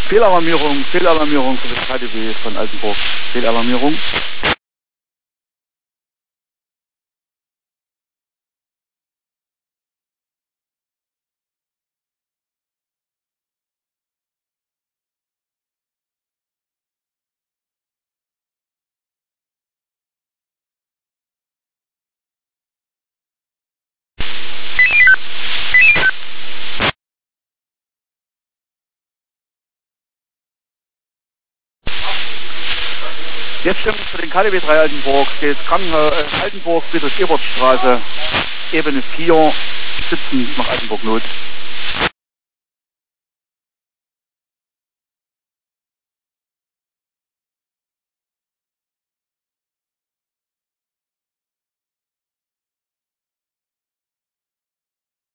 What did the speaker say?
Fehlalarmierung für das KDW von Altenburg. Fehlalarmierung. Jetzt stimmt für den KDW 3 Altenburg, geht Krankenhaus Altenburg, Friedrich-Ebert-Straße, Ebene 4, sitzend nach Altenburg Not.